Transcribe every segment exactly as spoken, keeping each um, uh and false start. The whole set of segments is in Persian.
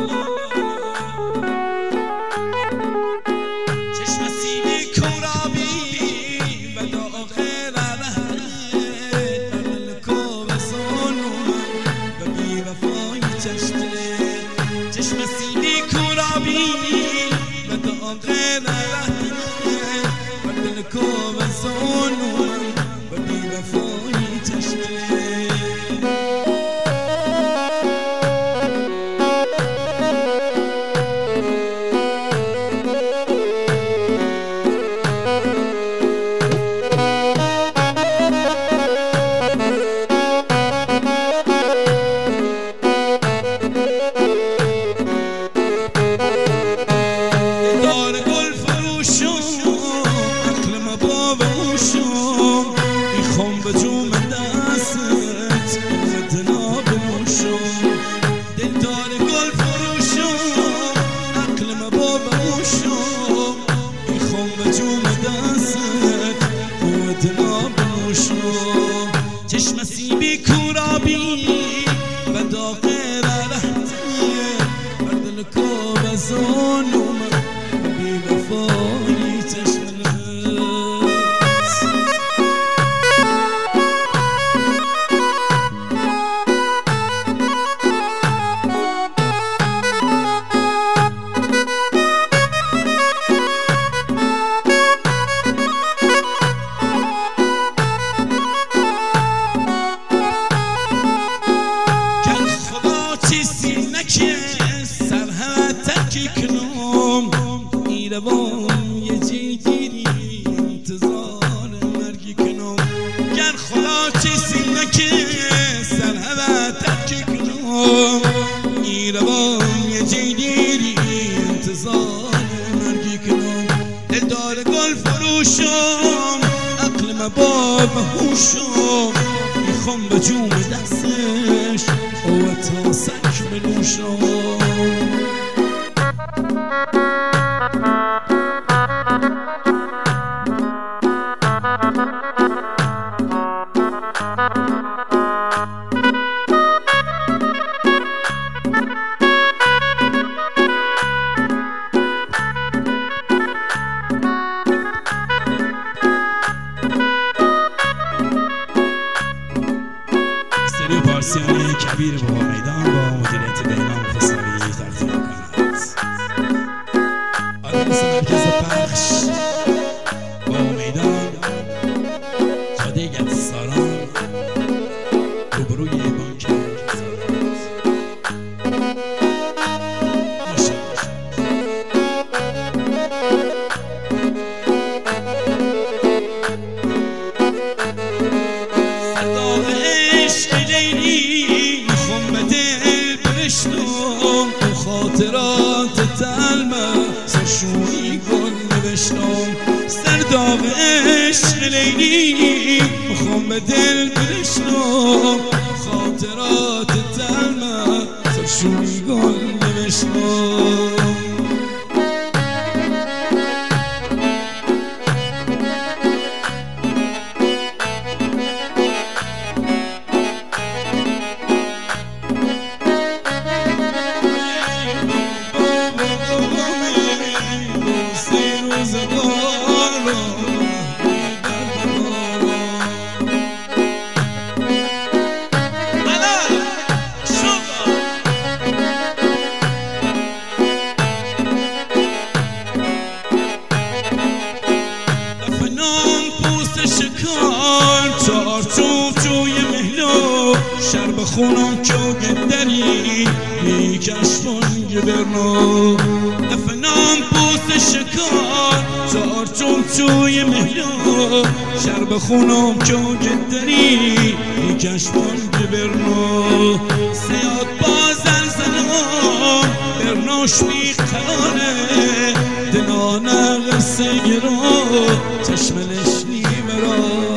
چشم سیبی کورابی و داغ رهتیه بر دل کابزان اومد بی وفایی چشمت روان یه جی گیری انتظار مرگی کنم گر خدا چیزی نکه سر هوا ترکی کنم ای روان یه جی گیری انتظار مرگی کنم دلدار گل فروشم عقل مباب هوشم میخوام به جوم دستش او تا سک بنوشم استودیو پارسیان کبیر با میدان با مدیریت دیمان فساری تقدیم می‌کند. آدرس مرکز پخش با میدان جاده گتساران روبروی بانک زارات. خاطرات تلمه سرشونی گل نوشتم سرداغ عشق لیلی میخوام به دل برشتم خاطرات تلمه سرشونی گل نوشتم شرب خونم که دری میکشفن گبرنا دفنام پوست شکار چار چوم چوی مهلا شرب خونم که دری میکشفن گبرنا سیاد با زلزلام برناش میخانه دنانه غرسه گرا چشملش نیمراره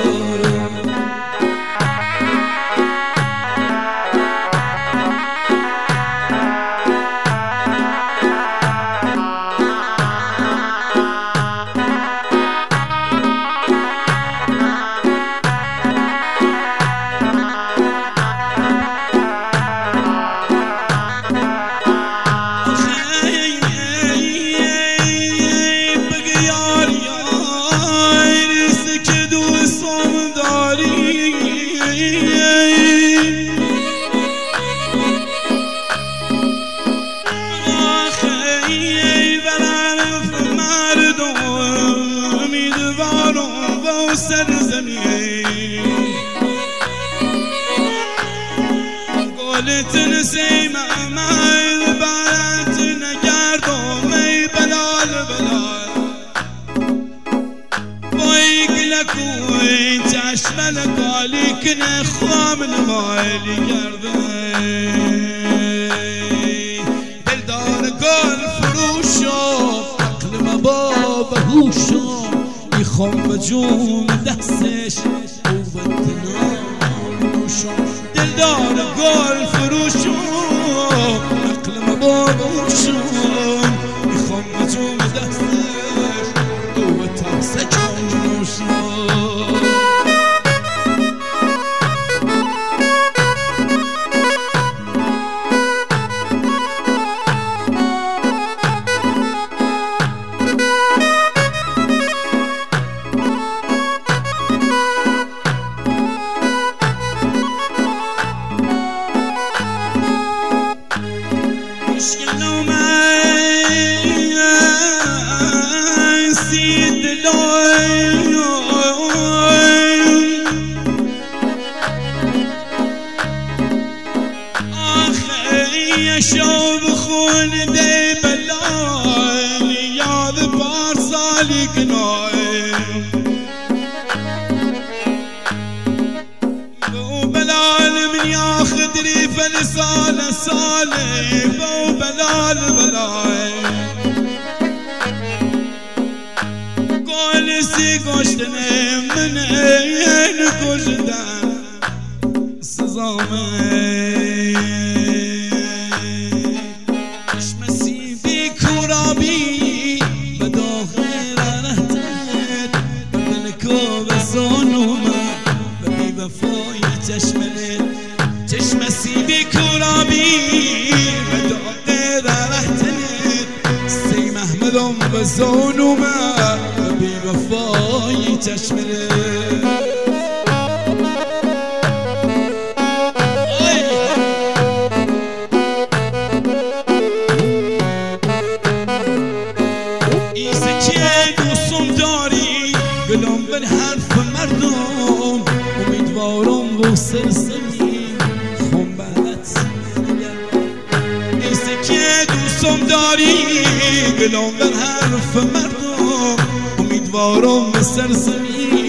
نایلی گرده دلدار گل فروشم عقل مباب هوشم میخوام به جون دستش قوت ناموشم دلدار گل فروشم عقل مباب هوشم میخوام به جون دستش قوت سکانوشم شو بخون دی بلال یاد پارسالی کنای بو بلال من یاخد ریفل سال ساله بو بلال بلال قول سی گشتنه من این کشدن سزامه چشم سیبی کرابی و داغه در رحتنت سی محمدم بزانوم و بی وفایی چشمنت ایسه که دوستم داری گلم بر حرف مردم امیدوارم رو سرسمی خون بلد ایسه که دوستم داری گلم بر حرف مردم امیدوارم به سرسمی